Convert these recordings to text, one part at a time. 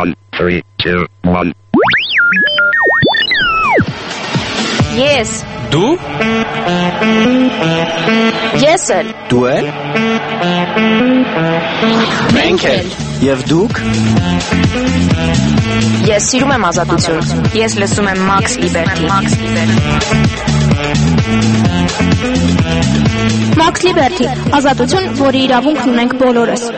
1, 3, 2, 1. Ես Դու Ես էլ Դու էլ Մենք էլ Եվ դուք Ես սիրում եմ ազատություն Ես լսում եմ Max Liberty Max Liberty ազատություն, որի իրավունքն ունենք բոլորս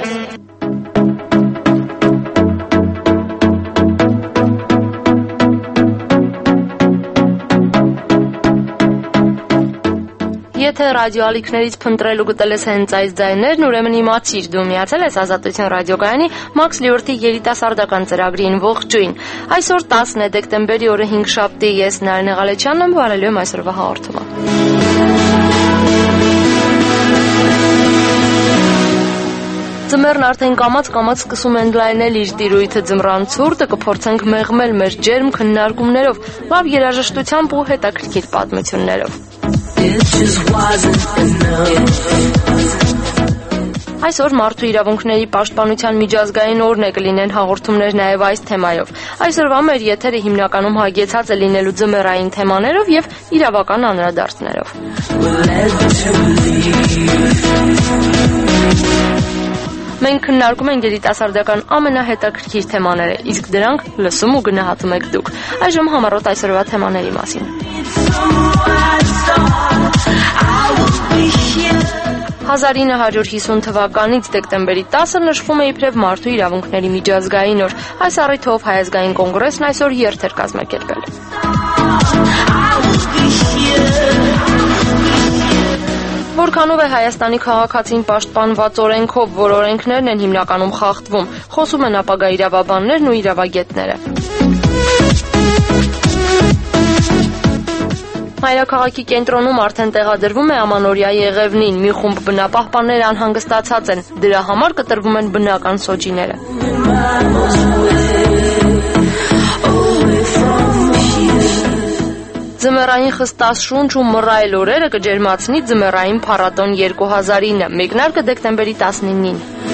Եթե ռադիոալիքներից փնտրել ու գտել ես հենց այս ձայներն, ուրեմն իմացիր, դու միացել ես Ազատություն ռադիոկայանի Max Liberty երիտասարդական ծրագրին ողջույն։ Այսօր 10 դեկտեմբերի օրը 5 շաբթի ես Նարինե Ղալեչյանն եմ վարելու եմ այսօրվա հաղորդումը։ Ձմեռն արդեն կամաց սկսում են լայնել իր տիրույթը ձմռան ցուրտը, կփորձենք մեղմել մեր ջերմ քննարկումներով, լավ երաժշտությամբ ու հետաքրքիր պատմություններով։ Այսօր մարդու իրավունքների պաշտպանության միջազգային օրն է, կլինեն հաղորդումներ նաև այս թեմայով։ Այսօրվա մեր եթերը հիմնականում հագեցած է լինելու ձմեռային թեմաներով եւ իրավական անդրադարձներով։ Մենք քննարկում ենք երիտասարդական ամենահետաքրքիր թեմաները, իսկ դրանք լսում ու գնահատում եք դուք։ Այժմ համառոտ այսօրվա թեմաների մասին։ 1950 թվականից դեկտեմբերի 10-ը նշվում է իբրև մարդու իրավունքների միջազգային օր։ Այս առիթով Հայազգային կոնգրեսն այսօր երթ էր կազմակերպել։ Որքանով է Հայաստանի քաղաքացին պաշտպանված օրենքով, որ օրենքներն են հիմնականում խախտվում, խոսում են ապագա իրավաբաններն ու իրավագետները։ Մայրաքաղաքի կենտրոնում արդեն տեղադրվում է ամանորյա Եղևնին, մի խումբ բնապահպաններ անհանգստացած են, դրա համար կտրվում են բնական սոճիները։ Ձմեռային խստաշունչ ու մռայլ օրերը կջերմացնի ձմեռային փառատոն 2009, մեկնարկը դեկտեմբերի 19-ին։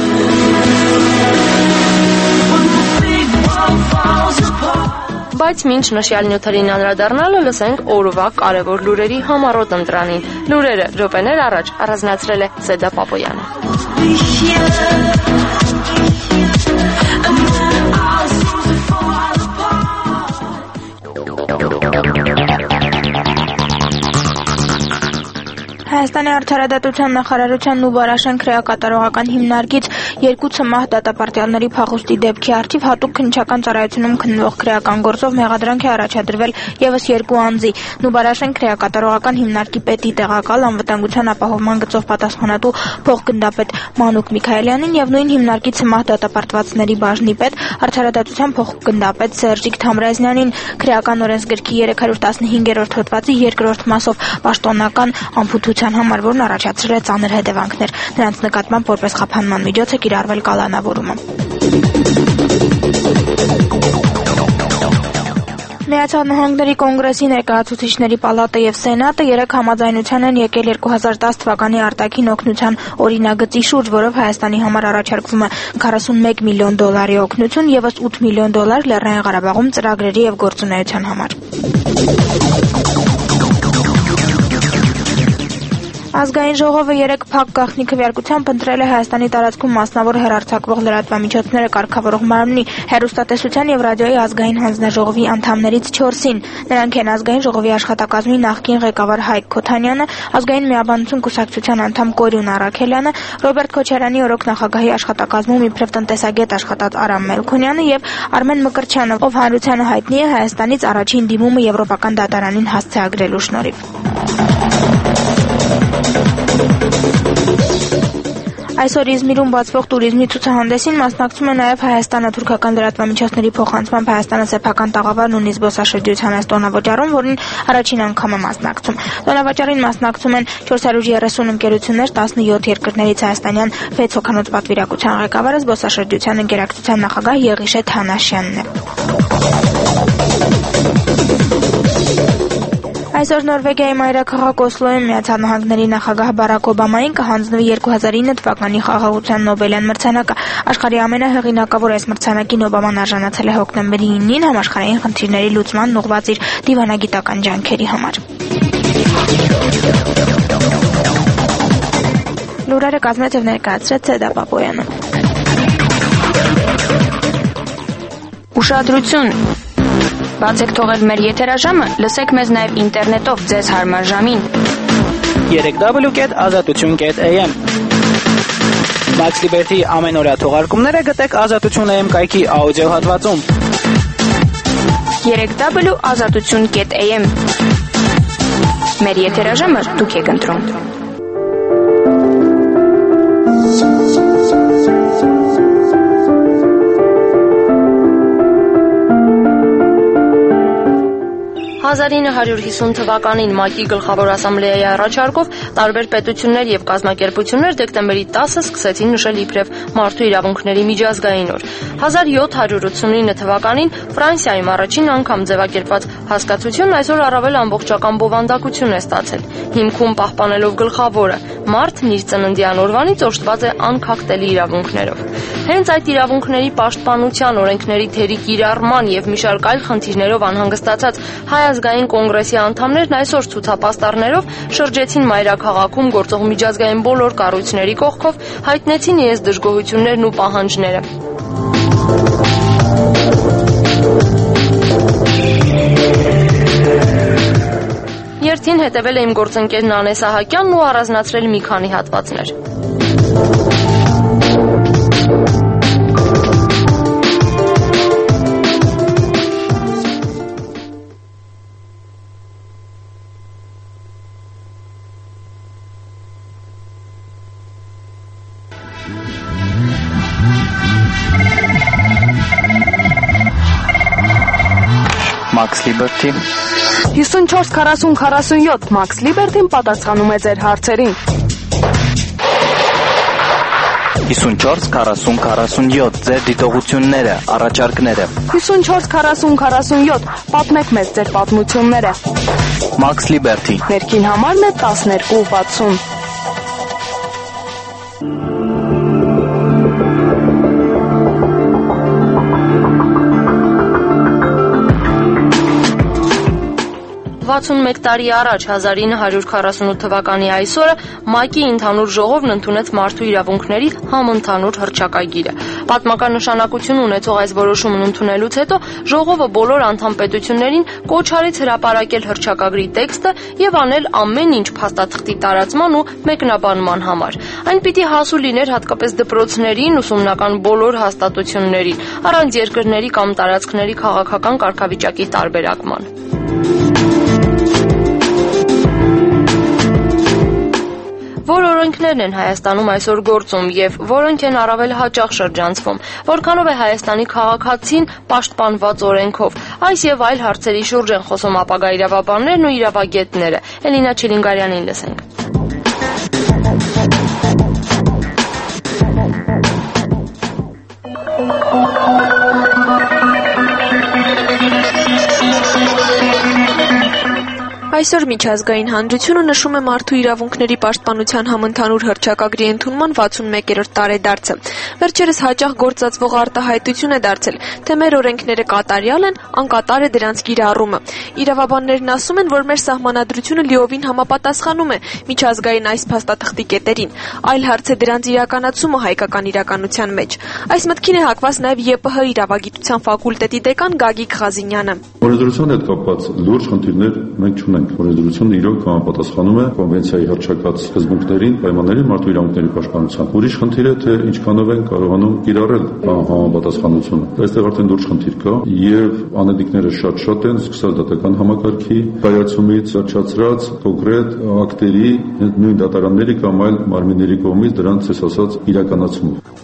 Բայց մինչ նշյալ նյութերին անդրադառնալը լսենք օրվա կարևոր լուրերի համառոտ ընտրանին։ Լուրերը րոպեներ առաջ առանձնացրել է Սեդա Պապոյանը։ Հայաստանի արդարադատության նախարարության Նուբարաշեն քրեակատարողական հիմնարկից երկու ցմահ դատապարտյալների փախուստի դեպքի առթիվ հատուկ քննչական ծառայությունում քննվող քրեական գործով մեղադրանք է առաջադրվել եւս երկու անձի։ Նուբարաշեն քրեակատարողական հիմնարկի պետի տեղակալ անվտանգության ապահովման գծով պատասխանատու փոխգնդապետ Մանուկ Միքայելյանին եւ նույն հիմնարկի ցմահ դատապարտվածների բաժնի պետ արդարադատության փոխգնդապետ Սերժիկ Թամրազյանին քրեական օրենսգրքի 315-րդ հոդվածի 2-րդ մասով պաշտոնական անփութության համար, որն առաջացրել է ծանր հետևանքներ։ Նրանց նկատմամբ որպես խափանման միջոց է կիրառվել կալանավորումը։ Միացյալ Նահանգների կոնգրեսի ներկայացուցիչների պալատը եւ սենատը երեք համաձայնության են եկել 2010 թվականի արտաքին օգնության օրինագծի շուրջ, որով Հայաստանի համար առաջարկվում է 41 միլիոն դոլարի օգնություն, եւս 8 միլիոն դոլար Լեռնային Ղարաբաղում ծրագրերի եւ գործունեության համար։ Ազգային ժողովը երեք փակ գաղտնի քվեարկությամբ ընտրել է Հայաստանի տարածքում մասնավոր հեռարձակվող լրատվամիջոցները կարգավորող մարմնի հեռուստատեսության եւ ռադիոյի ազգային հանձնաժողովի անդամներից 4-ին։ Նրանք են Ազգային ժողովի աշխատակազմի նախկին ղեկավար Հայկ Քոթանյանը, Ազգային միաբանություն կուսակցության անդամ Կորյուն Արաքելյանը, Ռոբերտ Քոչարյանի օրոք նախագահի աշխատակազմում իբրև տնտեսագետ աշխատած Արամ Մելքոնյանը եւ Արմեն Մկրտչյանը, ով հանրությանը հայտնի է Հայաստանից առաջին դիմումը եվրոպական դատարանին հասցեագրելու շնորհիվ։ Այսօր Իզմիրում բացվող տուրիզմի ցուցահանդեսին մասնակցում է նաև Հայաստանը թուրքական լրատվամիջոցների փոխանցմամբ Հայաստանը սեփական տաղավարն ունի զբոսաշրջության այս տոնավաճառում, որին առաջին անգամ է մասնակցում։ Տոնավաճառին մասնակցում են 430 ընկերություններ 17 երկրներից հայաստանյան 6 հոգանոց պատվիրակության ղեկավարը զբոսաշրջության ընկերակցության նախագահ Եղիշե Թանաշյանն է։ Այսօր Նորվեգիայի մայրաքաղաք Օսլոյում Միացյալ Նահանգների նախագահ Բարակ Օբամային կհանձնվի 2009 թվականի խաղաղության Նոբելյան մրցանակը։ Աշխարհի ամենահեղինակավոր այս մրցանակին Օբաման արժանացել է հոկտեմբերի 9-ին համաշխարհային խնդիրների լուծման ուղղված իր դիվանագիտական ջանքերի համար։ Լուրերը կազմեց և ներկայացրեց Սեդա Պապոյանը։ Ուշադրություն։ Բացեք թողել մեր եթերաժամը, լսեք մեզ նաև ինտերնետով ձեզ հարմար ժամին։ 3w.azatutun.am Max Liberty ամենօրյա թողարկումները գտեք Ազատություն.am կայքի աուդիո հատվածում։ 3w.azatutun.am Մեր եթերաժամը դուք եք ընտրում։ «1950 թվականին ՄԱԿ-ի գլխավոր ասամբլեայի առաջարկով տարբեր պետություններ եւ կազմակերպություններ դեկտեմբերի 10-ը սկսեցին նշել իբրև մարդու իրավունքների միջազգային օր։ 1789 թվականին Ֆրանսիայում առաջին անգամ ձևակերպված հասկացությունն այսօր առավել ամբողջական բովանդակություն է ստացել։ Հիմքում պահպանելով գլխավորը՝ մարդն իր ծննդյան օրվանից օժտված է անքակտելի իրավունքներով։ Հենց այդ իրավունքների պաշտպանության, օրենքների թերի կիրառման եւ մի շարք այլ խնդիրներով անհանգստացած Հայ ազգային կոնգրեսի անդամներն այսօր ցուցապաստառներով շրջեցին մայրաքաղաքում գործող միջազգային բոլոր կառույցների կողքով, հայտնեցին իրենց դժգոհություններն ու պահանջները։ Երթին հետևել է իմ գործընկեր Նանե Սահակյանն ու առանձնացրել մի քանի հատվածներ։ Max Liberty 54-40-47 Max Liberty-ն պատասխանում է ձեր հարցերին։ 54-40-47 ձեր դիտողությունները, առաջարկները։ 54-40-47 պատմեք մեզ ձեր պատմությունները։ Max Liberty Ներքին համարն է 1260։ Մեկ տարի առաջ 1948 թվականի այսօրը ՄԱԿ-ի ընդհանուր ժողովն ընդունեց մարդու իրավունքների համընդհանուր հռչակագիրը։ Պատմական նշանակություն ունեցող այս որոշումն ընդունելուց հետո ժողովը բոլոր անդամ պետություններին կոչ արեց հրապարակել հռչակագրի տեքստը եւ անել ամեն ինչ փաստաթղթի տարածման ու մեկնաբանման համար։ Այն պիտի հասու լիներ հատկապես դպրոցներին, ուսումնական բոլոր հաստատություններին, առանց երկրների կամ տարածքների քաղաքական կարգավիճակի տարբերակման։ Որ օրենքներն են Հայաստանում այսօր գործում եւ որոնք են առավել հաճախ շրջանցվում, որքանով է Հայաստանի քաղաքացին պաշտպանված օրենքով։ Այս եւ այլ հարցերի շուրջ են խոսում ապագա իրավաբաններն ու իրավագետները։ Էլինա Չելինգարյանին լսենք։ Այսօր միջազգային հանրությունը նշում է մարդու իրավունքների պաշտպանության համընդհանուր հռչակագրի ընդունման 61-րդ տարեդարձը։ Վերջերս հաճախ գործածվող արտահայտություն է դարձել, թե մեր օրենքները կատարյալ են, անկատար է դրանց կիրառումը։ Իրավաբաններն ասում են, որ մեր սահմանադրությունը լիովին համապատասխանում է միջազգային այս փաստաթղթի կետերին։ Այլ հարց է դրանց իրականացումը հայկական իրականության մեջ։ Այս մտքին է հակված նաև ԵՊՀ իրավագիտության ֆակուլտետի դեկան Գագիկ Ղազինյանը։ Օրենսդրության հետ կապված լուրջ խնդիրներ մենք չունենք։ Օրենսդրությունը իրոք համապատասխանում է կոնվենցիայի հռչակած սկզբունքներին, պայմաններին մարդու իրավունքների պաշտպանության։ Ուրիշ խնդիր է, թե ինչքանով են կարողանում կիրառել համապատասխանությունը։ Այստեղ արդեն լուրջ խնդիր կա եւ անեդիկները շատ են, սկսած դատական համակարգի կայացումից զարգացած կոնկրետ ակտերի, նույն դատարանների կամ այլ մարմինների կողմից դրանց ցես ասած իրականացումով։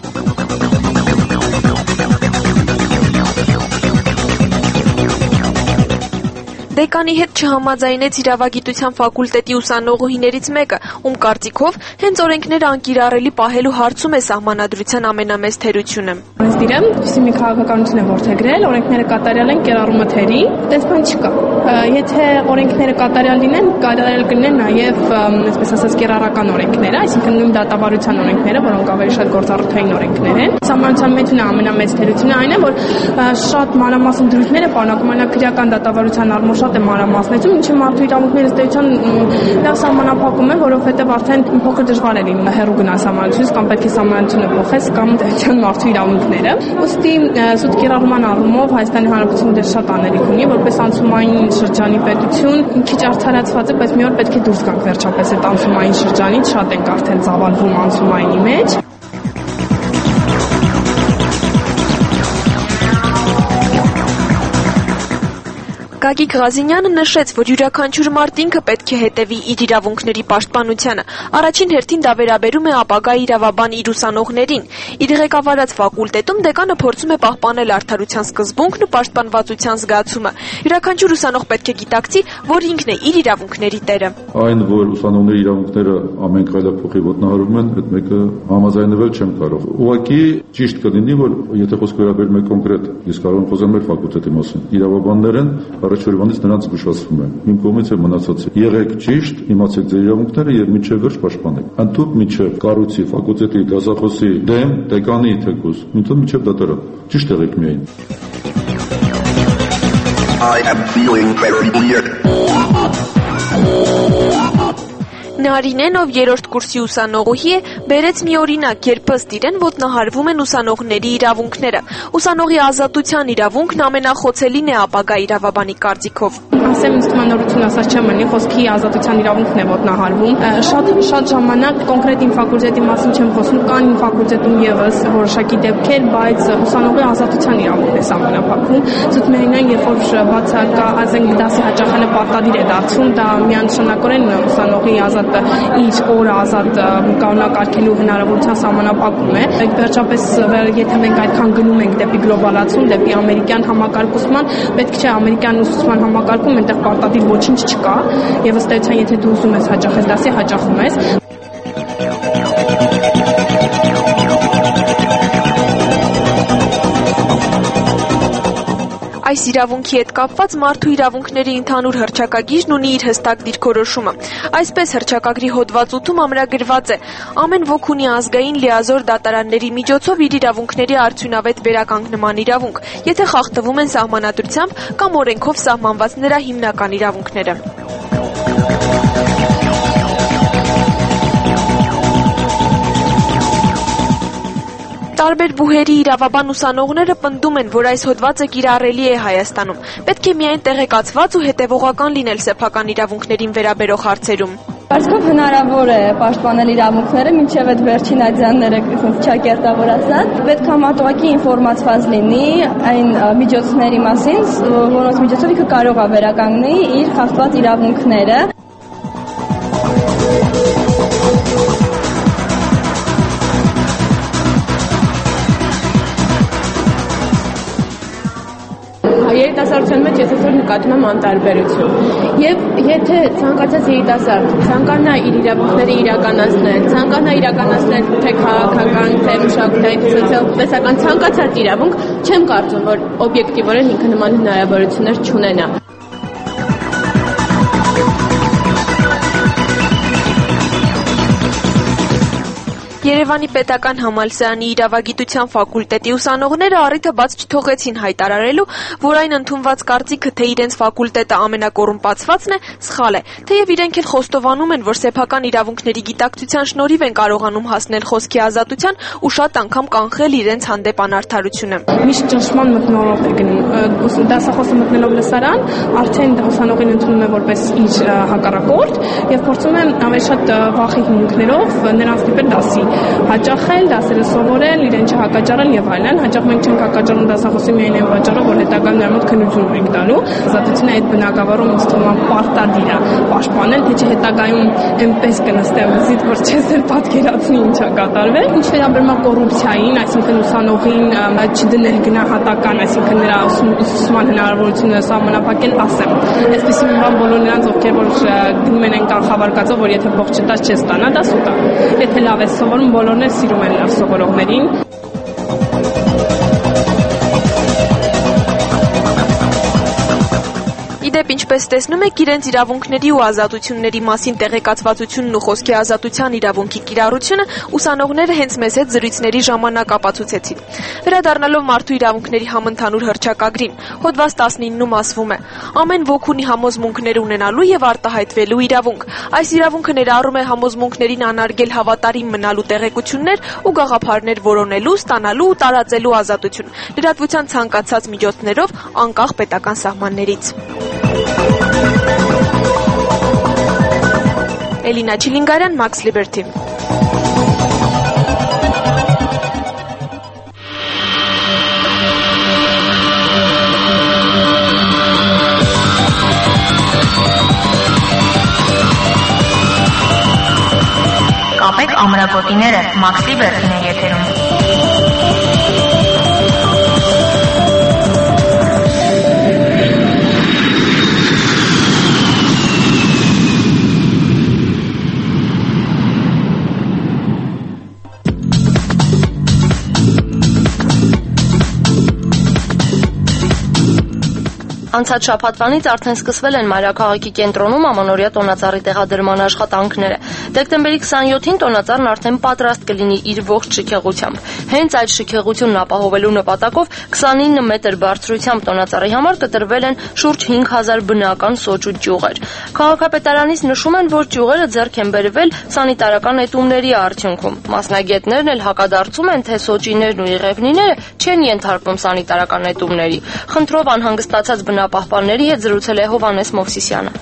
Դեկանի հետ չհամաձայնեց իրավագիտության ֆակուլտետի ուսանողուհիներից մեկը, ում կարծիքով հենց օրենքները անկիրառելի պահելու հարցում է սահմանադրության ամենամեծ թերությունը։ Դիրեմ, մի քաղաքականություն է որդեգրել, օրենքները կատարյալ են, կիրառումը թերի, այդպես բան չկա։ Եթե օրենքները կատարյալ լինեն, կատարյալ կլինեն նաև, այսպես ասած, կիրառական օրենքները, այսինքն նույն դատավարության օրենքները, որոնք ավելի շատ գործառութային օրենքներ են։ Սահմանության մեջ ամենամեծ թերությունը այն է, որ շատ մանրամասն դրույթները պարունակում են քրեական դատավարության առումով շատ է մանրամասնեցում, ինչը մարդու իրավունքների ըստեյության լավ սահմանափակում է, որովհետև արդեն փոքր դժվար է լինում հեռու գնալ սահմանությունից կամ պետք է սահմանությունը փոխես կամ դեպքան մարդու իրավունքները։ Ոստի սուտ կիրառման առումով Հայաստանի Հանրապետությունը դեռ շատ անելիք ունի, որպես անցումային շրջանի պետություն, քիչ արդարացված է, բայց մի օր պետք է դուրս գանք վերջապես այդ անցումային շրջանից, շատ ենք արդեն ծավալվում անցումայինի մեջ։ Գագիկ Ղազինյանը նշեց, որ յուրաքանչյուր մարդ ինքը պետք է հետևի իր իրավունքների պաշտպանությանը։ Առաջին հերթին դա վերաբերում է ապագա իրավաբան իր ուսանողներին։ Իր ղեկավարած ֆակուլտետում դեկանը փորձում է պահպանել արդարության սկզբունքն ու պաշտպանվածության զգացումը։ Յուրաքանչյուր ուսանող պետք է գիտակցի, որ ինքն է իր իրավունքների տերը։ Այն, որ ուսանողների իրավունքները ամեն քայլափոխի ոտնահարում են, այդ մեկը համաձայնվել չեմ կարող։ Ուղղակի ճիշտ կլինի, որ եթե խոսքը վերաբերում է կոնկրետ, ես կարող եմ խոսել մեր ֆակուլտետի մասին։ Իրավաբաններ են, Չորվանից նրանց զգուշացվում է։ Իմ կողմից է մնացածը։ Եղեք ճիշտ, իմացեք ձեր իրավունքները եւ մինչեւ վերջ պաշտպանեք։ Ընդհանուր մինչեւ կառույցի, ֆակուլտետի, դասախոսի դեմ, դեկանի թեկուզ, մինչեւ դատարան։ Ճիշտ եղեք միայն։ I am feeling very weird. Նարինեն, ով երրորդ կուրսի ուսանողուհի է, բերեց մի օրինակ, երբ ըստ իրեն ոտնահարվում են ուսանողների իրավունքները։ Ուսանողի ազատության իրավունքն ամենախոցելին է ապագա իրավաբանի կարծիքով։ Ասեմ, ինձ թվում է նորություն ասած չեմ մնի, խոսքի ազատության իրավունքն է ոտնահարվում։ Շատ ժամանակ կոնկրետ իմ ֆակուլտետի մասին չեմ խոսում, կան իմ ֆակուլտետում եւս որոշակի դեպքեր, բայց ուսանողի ազատության իրավունքն է սահմանափակվում։ Զուտ միայն երբ որ բացակա ասենք դասի հաճախանը պարտադիր է դարձում, դա միանշանակորեն ուսանողի ազատ իր օրը ազատ կանոնակարգելու հնարավորության սահմանափակում է։ Վերջապես եթե մենք այդքան գնում ենք դեպի գլոբալացում, դեպի ամերիկյան համակարգման, պետք չէ ամերիկյան ուսուցման համակարգում այնտեղ պարտադիր ոչինչ չկա, եւ ըստ էության եթե դու ուզում ես հաճախել դասի, հաճախում ես։ Այս իրավունքի հետ կապված մարդու իրավունքների ընդհանուր հռչակագիրն ունի իր հստակ դիրքորոշումը։ Այսպես հռչակագրի հոդված 8-ում ամրագրված է. ամեն ոք ունի ազգային լիազոր դատարանների միջոցով իր իրավունքների արդյունավետ վերականգնման իրավունք, եթե խախտվում են սահմանադրությամբ կամ օրենքով սահմանված նրա հիմնական իրավունքները։ Տարբեր բուհերի իրավաբան ուսանողները պնդում են, որ այս հոդվածը կիրառելի է Հայաստանում։ Պետք է միայն տեղեկացված ու հետևողական լինել սեփական իրավունքներին վերաբերող հարցերում։ Կարծիքով հնարավոր է պաշտպանել իրավունքները, մինչև այդ վերջին աջանները չակերտավոր ասած։ Պետք է մատուակի ինֆորմացված լինի այն միջոցների մասին, որոնց միջոցով ինքը կարող է վերականգնի իր խախտված իրավունքները։ Երիտասարդության մեջ ես այսօր նկատում եմ անտարբերություն։ Եվ եթե ցանկացած երիտասարդ ցանկանա իր իրավունքները իրականացնել, ցանկանա իրականացնել թե քաղաքական, թե մշակութային, սոցիալ-տնտեսական ցանկացած իրավունք, չեմ կարծում, որ օբյեկտիվորեն ինքը նման հնարավորություններ չունենա։ Երևանի պետական համալսարանի իրավագիտության ֆակուլտետի ուսանողները առիթը բաց չթողեցին հայտարարելու, որ այն ընդունված կարծիքը, թե իրենց ֆակուլտետը ամենակոռումպացվածն է, սխալ է, թեև իրենք էլ խոստովանում են, որ սեփական իրավունքների գիտակցության շնորհիվ են կարողանում հասնել խոսքի ազատության ու շատ անգամ կանխել իրենց հանդեպ անարդարությունը։ Միշտ ճնշման մթնոլորտ է գնում։ Դասախոսը մտնելով լսարան, արդեն ուսանողին ընդունում է որպես իր հակառակորդ եւ փորձում է ավելի շատ վախի հիմունքներով նրան ստիպել դասի հաճախել, դասերը սովորել, իրեն չհակաճառել եւ այլն։ Հաճախ մենք չենք հակաճառում դասախոսի միայն այն պատճառով, որ հետագայում նրա մոտ քննություն ենք տալու։ Ազատությունը այդ բնակավարում ինձ թվում է պարտադիր է պաշտպանել, թե չէ հետագայում այնպես կնստեմ զիտ, որ չես էլ պատկերացնի ինչա կատարվել։ Ինչ վերաբերում է կոռուպցիային, այսինքն ուսանողին չդնել գնահատական, այսինքն նրա ուսուցման հնարավորությունը սահմանափակել, ասեմ։ Այսպեսի մի բան բոլոր նրանց, ովքեր որ գնում են այն կանխավարկածով, որ եթե փող չտաս, չես ստանա, դա սուտ է։ Եթե լավ ես սովորում, բոլորն էլ սիրում են լավ սովորողներին։ Իդեպ ինչպես Ինչպես տեսնում եք, իրենց իրավունքների ու ազատությունների մասին տեղեկացվածությունն ու խոսքի ազատության իրավունքի կիրառությունը ուսանողները հենց մեզ հետ զրույցների ժամանակ ապացուցեցին։ Վերադառնալով մարդու իրավունքների համընդհանուր հռչակագրին, հոդված 19-ում ասվում է. ամեն ոք ունի համոզմունքներ ունենալու եւ արտահայտվելու իրավունք։ Այս իրավունքը ներառում է համոզմունքներին անարգել հավատարիմ մնալու տեղեկություններ ու գաղափարներ որոնելու, ստանալու ու տարածելու ազատություն, լրատվության ցանկացած միջոցներով անկախ պետական սահմաններից։ Էլինա Չիլինգարյան, Max Liberty։ Կապեք ամրապոտիները, Max Liberty-ն է եթերում։ Անցած շաբաթվանից արդեն սկսվել են Մայրաքաղաքի կենտրոնում ամանորյա տոնածառի տեղադրման աշխատանքները։ Դեկտեմբերի 27-ին տոնածառն արդեն պատրաստ կլինի իր ողջ շքեղությամբ։ Հենց այդ շքեղությունն ապահովելու նպատակով 29 մետր բարձրությամբ տոնածառի համար կտրվել են շուրջ 5000 բնական սոճ ու ճյուղեր։ Քաղաքապետարանից նշում են, որ ճյուղերը ձեռք են բերվել սանիտարական էտումների արդյունքում։ Մասնագետներն էլ հակադարձում են, թե սոճիներն ու եղևնիները չեն ենթարկվում սանիտարական էտումների։ Խնդրով անհանգստացած բնապահպանների հետ զրուցել է Հովհաննես Մովսիսյանը։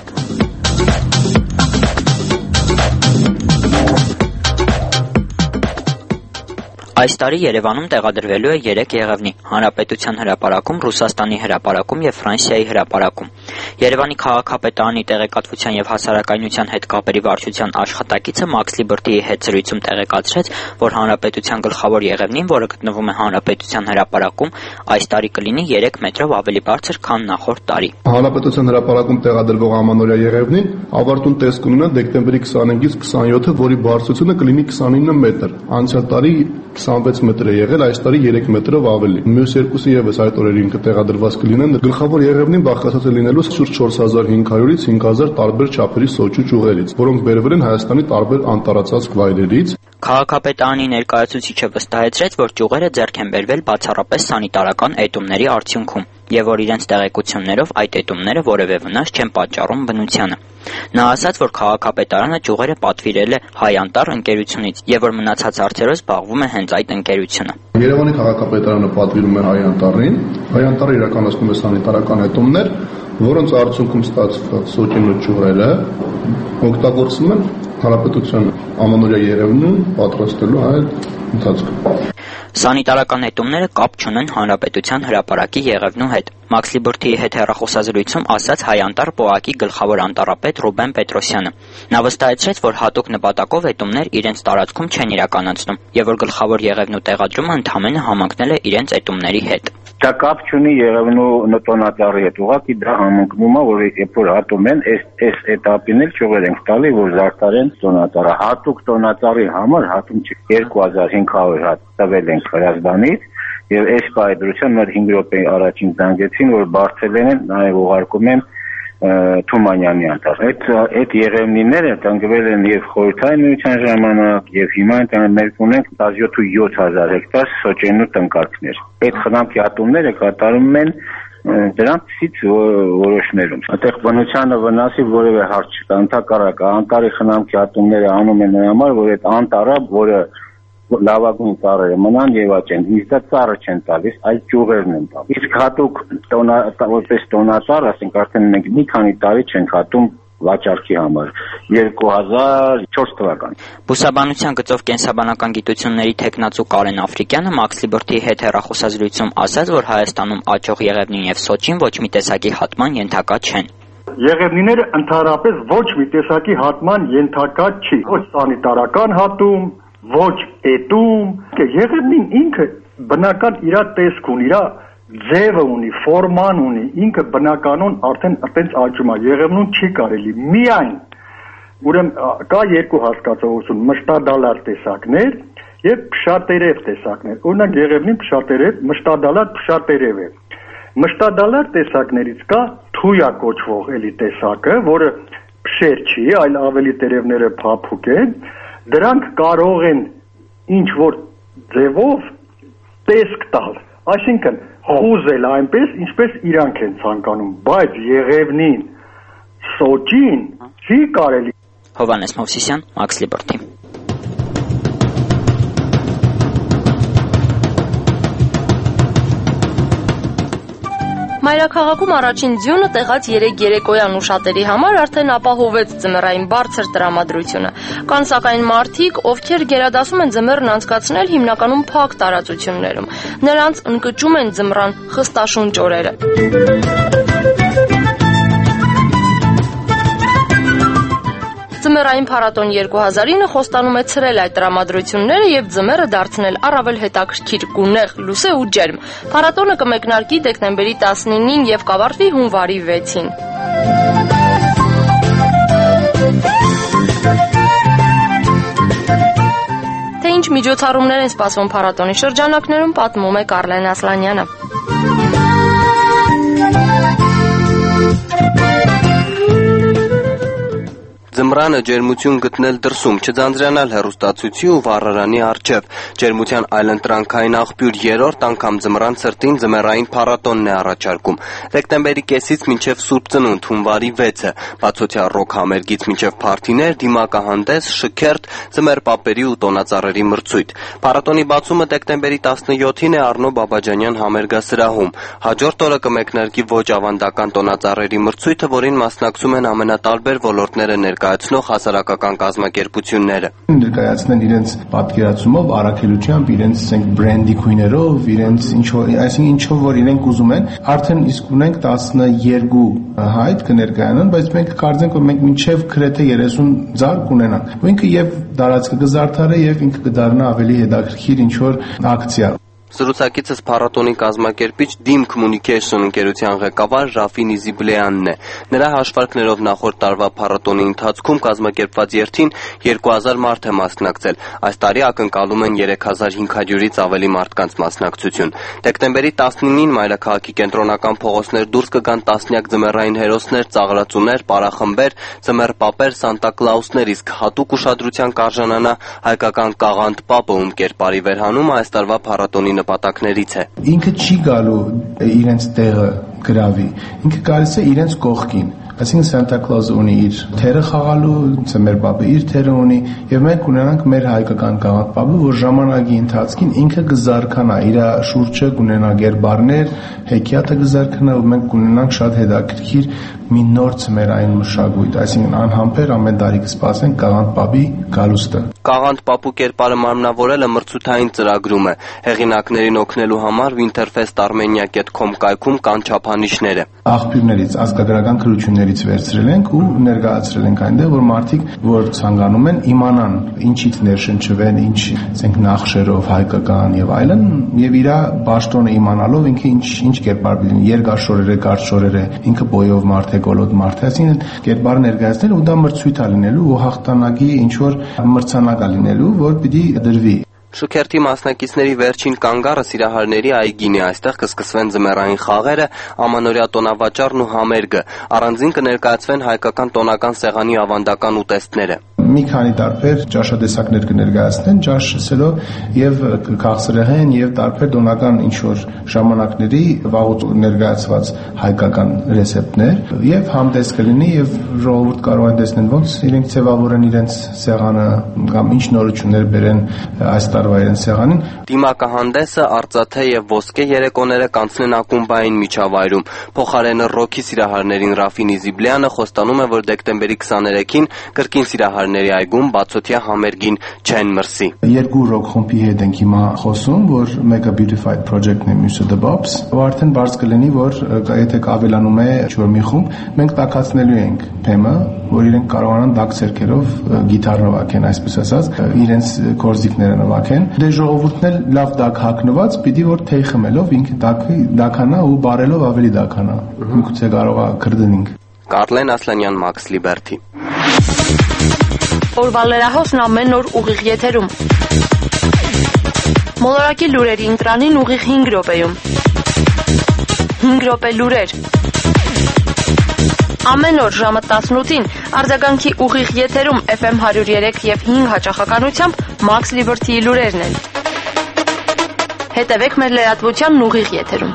Այս տարի Երևանում տեղադրվելու է 3 եղևնի՝ Հանրապետության հրապարակում, Ռուսաստանի հրապարակում եւ Ֆրանսիայի հրապարակում։ Երևանի քաղաքապետարանի տեղեկատվության եւ հասարակայնության հետ կապերի վարչության աշխատակիցը Max Liberty-ի հետ զրույցում տեղեկացրեց, որ Հանրապետության գլխավոր եղևնին, որը գտնվում է Հանրապետության հրապարակում, այս տարի կլինի 3 մետրով ավելի բարձր, քան նախորդ տարի։ Հանրապետության հրապարակում տեղադրվող ամանորյա եղևնին ավարտուն տեսք ունենա դեկտեմբերի 25-ից 27-ը, որի բարձրությունը կլինի 29 մետր։ Անցյալ տարի 26 մետր է եղել, այս տարի 3 մետրով ավելի։ Մյուս երկուսը եւս այդ օրերին կտեղադրված կլինեն։ Գլխավոր եղևնին բաղկացած է լինելու շուրջ 4500-ից 5000 տարբեր չափերի սոճու ճյուղերից, որոնք բերվել են Հայաստանի տարբեր անտառացած վայրերից։ Քաղաքապետարանի ներկայացուցիչը վստահեցրեց, որ ճյուղերը ձեռք են բերվել բացառապես սանիտարական էտումների արդյունքում եւ որ իրենց տեղեկություններով այդ էտումները որևէ վնաս չեն պատճառում բնությանը։ Նա ասաց, որ քաղաքապետարանը ճյուղերը պատվիրել է Հայանտառ ընկերությունից եւ որ մնացած հարցերով զբաղվում է հենց այդ ընկերությունը։ Երևանի քաղաքապետարանը պատվիրում է Հայանտառին, Հայանտառը իրականացնում է սանիտարական էտումներ, որոնց արդյունքում ստացված սոճին ու ճյուղերը օգտագործվում են Հանրապետության ամանորյա եղևնին պատրաստելու այդ ընթացքում։ Սանիտարական էտումները կապ չունեն Հանրապետության հրապարակի եղևնու հետ։ Max Liberty-ի հետ հեռախոսազրույցում ասաց Հայանտառ ՊՕԱԿ-ի գլխավոր անտառապետ Ռուբեն Պետրոսյանը։ Նա վստահեցրեց, որ հատուկ նպատակով էտումներ իրենց տարածքում չեն իրականացնում եւ որ գլխավոր եղևնու տեղադրումը ընդհանրապես համընկնել է իրենց էտումների հետ։ Դա կապ չունի եղևնու տոնածառի հետ, ուղղակի դա համընկնում է, որ երբ որ հատում են, այս էտապին էլ ճյուղեր ենք տալի, որ զարգարեն տոնածառը։ Հատուկ տոնածառի համար հատում չի 2500 հատ տվել ենք Հրազդանից եւ այս պայդրության մոտ 5 րոպե առաջին զանգեցին, որ բարձրել են, նաեւ ուղարկում են Թումանյանի անտառ։ Այդ եղևնիները տնկվել են եւ խորհրդային միության ժամանակ եւ հիմա մենք ունենք 177,000 հեկտար սոճենու տնկարկներ։ Այդ խնամքի ատումները կատարում են դրանցից որոշներում։ Այդտեղ բնությանը վնասի որևէ հարց չկա, ընդհակառակը անտառի խնամքի ատումները անում են նրա համար, որ այդ անտառը, որը լավագույն ծառերը մնան եւ աճեն։ Իսկ դա ծառը չեն տալիս, այլ ճյուղերն են տալիս։ Իսկ հատուկ որպես տոնածառ, ասենք արդեն մենք մի քանի տարի չենք հատում վաճառքի համար 2004 թվականին։ Բուսաբանության գծով կենսաբանական գիտությունների թեկնածու Կարեն Աֆրիկյանը Max Liberty-ի հետ հեռախոսազրույցում ասաց, որ Հայաստանում աճող եղևնին եւ սոճին ոչ մի տեսակի հատման ենթակա չեն։ Եղևնիները ընդհանրապես ոչ մի տեսակի հատման ենթակա չի։ Ոչ սանիտարական հատում, ոչ էտում, եղևնին ինքը բնական իր տեսք ունի, իր ձևը ունի, ֆորման ունի, ինքը բնականon արդեն այդպես աճում է, եղևնուն չի կարելի միայն, ուրեմն կա երկու հասկացողություն, մշտադալար տեսակներ եւ փշատերև տեսակներ, օրինակ եղևնին փշատերև, մշտադալար փշատերև է, Մշտադալար տեսակներից կա թույա կոչվող էլի տեսակը, որը փշեր չի, այլ ավելի տերևները փափուկ են, դրանք կարող են ինչ որ ձևով տեսք տալ, այսինքն խուզել այնպես, ինչպես իրանք են ցանկանում, բայց Եղևնին, Սոճին չի կարելի։ Հովհաննես Մովսիսյան, Max Liberty։ Մայրաքաղաքում առաջին ձյունը տեղաց 3 երեկոյան ու շատերի համար արդեն ապահովեց ձմեռային բարձր տրամադրությունը։ Կան սակայն մարդիկ, ովքեր գերադասում են ձմեռն անցկացնել հիմնականում փակ տարածություններում։ Նրանց ընկճում են ձմռան խստաշունչ օրերը։ Ձմեռային փառատոն 2009-ը խոստանում է ցրել այդ տրամադրությունները եւ ձմեռը դարձնել առավել հետաքրքիր, գունեղ, լուսե ու ջերմ։ Փառատոնը կմեկնարկի դեկտեմբերի 19-ին եւ կավարտվի հունվարի 6-ին։ Թե ինչ միջոցառումներ են սպասվում փառատոնի շրջանակներում, պատմում է Կարլեն Ասլանյանը։ Ձմռանը ջերմություն գտնել դրսում, չձանձրանալ հեռուստացույցի ու վառարանի առջև։ Ջերմության այլընտրանքային աղբյուր 3-րդ անգամ ձմռան ցրտին ձմեռային փառատոնն է առաջարկում։ Դեկտեմբերի կեսից մինչև Սուրբ Ծնունդ, հունվարի 6-ը, բացօթյա ռոք համերգից մինչև փարթիներ, դիմակահանդես, շքերթ, ձմեռպապերի ու տոնածառերի մրցույթ։ Փառատոնի բացումը դեկտեմբերի 17-ին է Առնո Բաբաջանյան համերգասրահում։ Հաջորդ օրը կմեկնարկի ոչ ավանդական տոնածառերի մրցույթը, որին մասնակցում են ամենատարբեր ոլորտները ներկայացնող հասարակական կազմակերպությունները։ Ներկայացնեն իրենց պատկերացումով, առաքելությամբ, իրենց բրենդի քույներով, իրենց այսինքն որ իրենք ուզում են, արդեն իսկ ունենք 12 հայտ կներկայանան, բայց մենք կարծենք, որ մենք մինչև գրեթե 30 ձար կունենանք։ Ու ինքը եւ դարածքը կզարդարի եւ ինքը կդառնա ավելի հետաքրքիր ինչ որ ակցիա։ Զրուցակիցս փառատոնի կազմակերպիչ Dim Communication ընկերության ղեկավար Ռաֆի Նիզիբլեյանն է։ Նրա հաշվարկներով նախորդ տարվա փառատոնի ընթացքում կազմակերպված երթին 2000 մարդ է մասնակցել։ Այս տարի ակնկալում են 3500-ից ավելի մարդկանց մասնակցություն։ Դեկտեմբերի 19-ին մայրաքաղաքի կենտրոնական փողոցներ դուրս կգան տասնյակ ձմեռային հերոսներ, ծաղրածուներ, պարախմբեր, ձմեռպապեր, Սանտա Կլաուսներ, իսկ հատուկ ուշադրության կարժանանա հայկական Կաղանդ Պապը, ում կերպարի վերհանումը այս տարվա փառատոնի նպատակներից է։ Ինքը չի գալու իրենց տեղը գրավի, ինքը գալիս է իրենց կողքին։ Այսինքն Սանտա Կլաուսը ունի իր թերը խաղալու, ձմեռպապը իր թերը ունի, եւ մենք ունենանք մեր հայկական Կաղանդ Պապը, որ ժամանակի ընթացքին ինքը կզարգանա, իր շուրջը կունենա գերբարներ, հեքիաթը կզարգանա, ու մենք կունենանք շատ հետաքրքիր մի նոր ձմեռային մշակույթ, այսինքն անհամբեր ամեն տարի կսպասենք Կաղանդ Պապի գալուստը։ Կաղանդ Պապու կերպարը մարմնավորելը մրցութային ծրագրում է։ Հեղինակներին օգնելու համար winterfestarmenia.com կայքում կան չափանիշները։ Աղբյուրներից, ազգագրական քրություններից վերցրել ենք ու ներկայացրել ենք այնտեղ, որ մարդիկ, որ ցանկանում են, իմանան ինչից ներշնչվեն, ինչ նախշերով հայկական եւ այլն, եւ իր պաշտոնը իմանալով ինքը ինչ կերպար լինի, երկաշորեր է, կարճշորեր է, ինքը բոյով մարդ է, գոլոտ մարդ է, այսինքն կերպարը ներկայացնել ու դա մրցույթ է լինելու ու հաղթանակի ինչ որ մրցանակ է լինելու, որ պիտի դրվի։ Շքերթի մասնակիցների վերջին կանգառը Սիրահարների այգին է, այստեղ կսկսվեն ձմեռային խաղերը, ամանորյա տոնավաճառն ու համերգը, առանձին կներկայացվեն հայկական տոնական սեղանի ավանդական ուտեստները։ Մի քանի տարբեր ճաշատեսակներ կներկայացնեն, ջաշ շսելով եւ քաղցրահեն եւ տարբեր տոնական ինչ որ ժամանակների վաղուց ներկայացված հայկական ռեցեպտներ եւ համտես կլինի եւ ժողովուրդ կարող են տեսնել ոնց իրենք ձևավորեն իրենց սեղանը կամ ինչ նորություններ բերեն այս տարվա իրենց սեղանին։ Դիմակահանդեսը, արծաթե եւ ոսկե երեկոները կանցնեն ակումբային միջավայրում։ Փոխարենը ռոքի Սիրահարներին Ռաֆի Նիզիբլեյանը խոստանում է, որ դեկտեմբերի 23-ին կրկին Սիրահարների այգում բացօթյա համերգին չեն մրսի։ Երկու ռոք խմբի հետ ենք հիմա խոսում, որ մեկը Beautified Project-ն է, մյուսը The Bobs, ու արդեն բարձ կլինի, որ եթե ավելանում է ինչ-որ մի խումբ, մենք տաքացնելու ենք թեմը, որ իրենք կարողանան դակ ցերքերով գիտար նվագեն, այսպես ասած, իրենց կորզիկները նվագեն։ Դե ժողովուրդն էլ լավ դակ հագնված, պիտի որ թեյ խմելով ինքը դականա ու բարելով ավելի դականա։ Գուցե կարողա կրդնենք։ Կարլեն Ասլանյան, Max Liberty։ Օրվա լրահոսն ամեն օր ուղիղ եթերում։ Մոլորակի լուրերի ընտրանին ուղիղ 5 րոպեում։ 5 րոպե լուրեր։ Ամեն օր ժամը 18-ին արձագանքի ուղիղ եթերում FM 103 եւ 5 հաճախականությամբ Max Liberty-ի լուրերն են։ Հետևեք մեր լրատվությանն ուղիղ եթերում։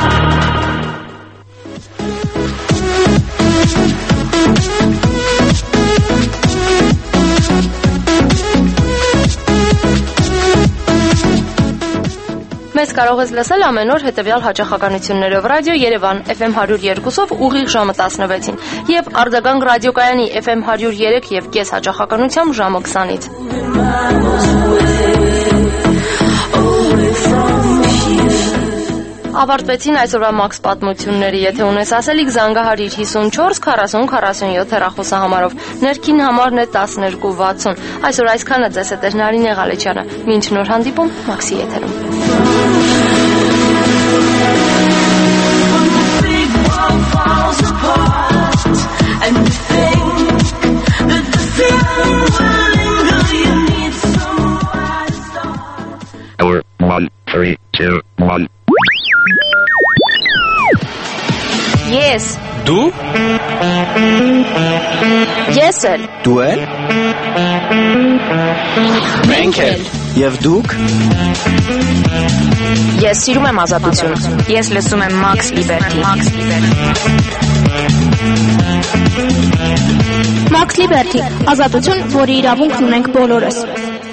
Մեզ կարող ես լսել ամեն օր հետևյալ հաճախականություններով ռադիո Երևան FM 102-ով ուղիղ ժամը 16-ին եւ արձագանք ռադիոկայանի FM 103 եւ կես հաճախականությամբ ժամը 20-ից։ Ավարտվեցին այսօրվա Max պատմությունները, եթե ունես ասելիք զանգահարիր 54 40 47 հեռախոսահամարով, ներքին համարն է 1260։ Այսօր այսքանը, ձեզ հետ էր Նարինե Ղալեչյանը։ Մինչ նոր հանդիպում Max-ի եթերում։ Falls apart and you think that the feeling will linger, you need somewhere to start. Hour 1, 3, 2, 1. Yes. Դու? Ես էլ։ Դու էլ։ Մենք էլ։ Եվ դուք։ Ես սիրում եմ ազատությունը։ Ես լսում եմ Max Liberty։ Max Liberty, ազատություն, որի իրավունքն ունենք բոլորս։